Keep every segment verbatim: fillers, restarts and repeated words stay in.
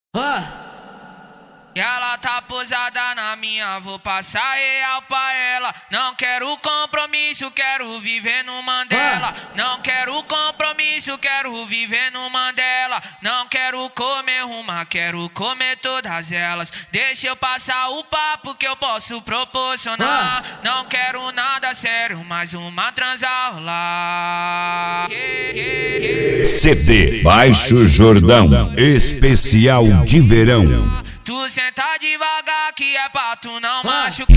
Ah. E ela tá posada na minha, vou passar real pra ela. Não quero compromisso, quero viver no Mandela. Não quero compromisso, quero viver no Mandela. Não quero comer uma, quero comer todas elas. Deixa eu passar o papo que eu posso proporcionar. Não quero nada sério, mas uma transa rolar. C D Baixo Jordão, especial de verão. Tu senta devagar que é pra tu não machuquei,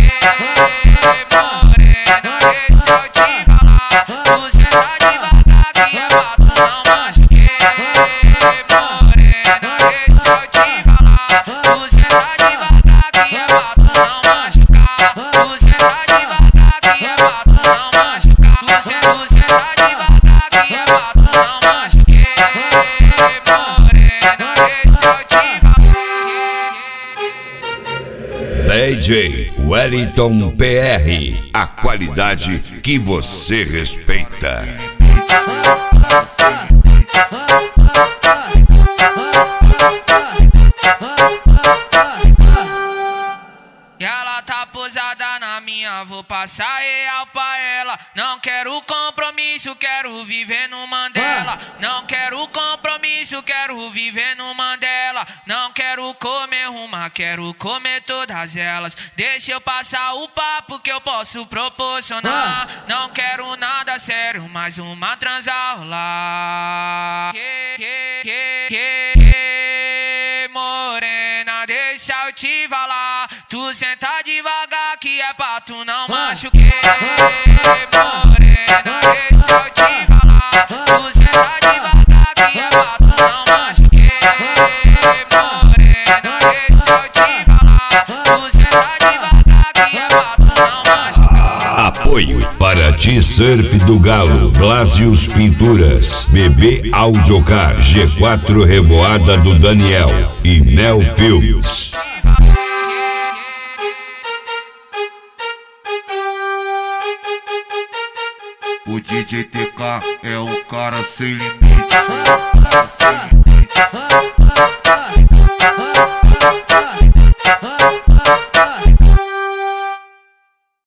morena, deixa eu te falar. Tu senta devagar que é pra tu não machuquei, morena, deixa eu te falar. Tu senta devagar que é pra tu não machucar. Tu senta devagar que é pra tu não machucar. Tu senta devagar que é pra tu não machuquei, morena, deixa eu te falar. D J Wellington P R, a qualidade que você respeita. E ela tá posada na minha, vou passar real pra ela. Não quero compromisso, quero viver no Mandela. Não quero compromisso, quero viver no Mandela. Não quero comer uma, quero comer todas elas. Deixa eu passar o papo que eu posso proporcionar. Não quero nada sério, mas uma transa rolar. Yeah, yeah, yeah, yeah, yeah. Morena, deixa eu te falar. Tu senta devagar que é pra tu não machuquei, morena, deixa eu te falar. Tu senta devagar que é pra tu não machuquei, morena, deixa eu te falar. Tu senta devagar que é pra tu não machucar. Apoio para T-Surf do Galo, Blasius Pinturas, B B Audiocar, G quatro Revoada do Daniel e Neo Filmes. O D J T K é o cara sem limite.